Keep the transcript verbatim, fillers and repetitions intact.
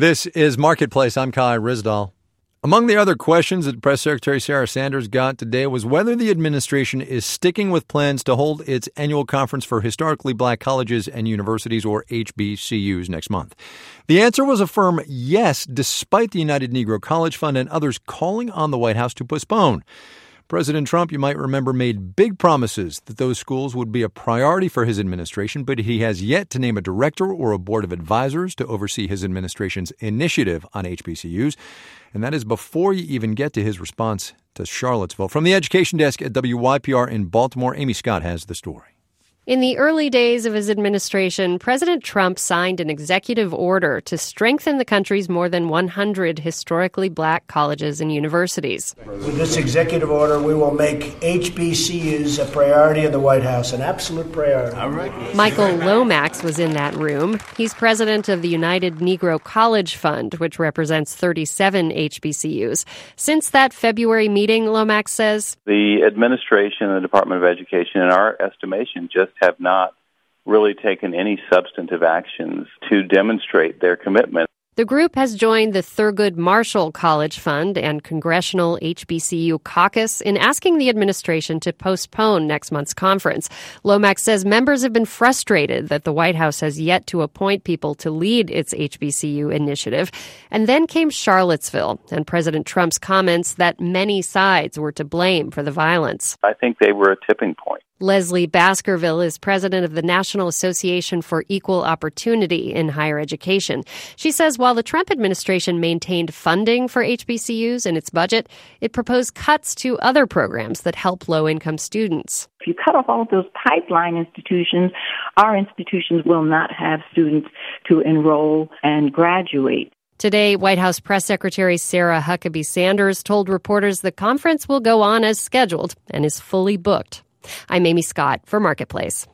This is Marketplace. I'm Kai Ryssdal. Among the other questions that Press Secretary Sarah Sanders got today was whether the administration is sticking with plans to hold its annual conference for historically black colleges and universities, or H B C Us, next month. The answer was a firm yes, despite the United Negro College Fund and others calling on the White House to postpone. President Trump, you might remember, made big promises that those schools would be a priority for his administration, but he has yet to name a director or a board of advisors to oversee his administration's initiative on H B C Us. And that is before you even get to his response to Charlottesville. From the Education Desk at W Y P R in Baltimore, Amy Scott has the story. In the early days of his administration, President Trump signed an executive order to strengthen the country's more than one hundred historically black colleges and universities. With this executive order, we will make H B C Us a priority in the White House, an absolute priority. All right. Michael Lomax was in that room. He's president of the United Negro College Fund, which represents thirty-seven H B C Us. Since that February meeting, Lomax says, the administration and the Department of Education, in our estimation, just have not really taken any substantive actions to demonstrate their commitment. The group has joined the Thurgood Marshall College Fund and Congressional H B C U Caucus in asking the administration to postpone next month's conference. Lomax says members have been frustrated that the White House has yet to appoint people to lead its H B C U initiative. And then came Charlottesville and President Trump's comments that many sides were to blame for the violence. I think they were a tipping point. Leslie Baskerville is president of the National Association for Equal Opportunity in Higher Education. She says while the Trump administration maintained funding for H B C Us in its budget, it proposed cuts to other programs that help low-income students. If you cut off all of those pipeline institutions, our institutions will not have students to enroll and graduate. Today, White House Press Secretary Sarah Huckabee Sanders told reporters the conference will go on as scheduled and is fully booked. I'm Amy Scott for Marketplace.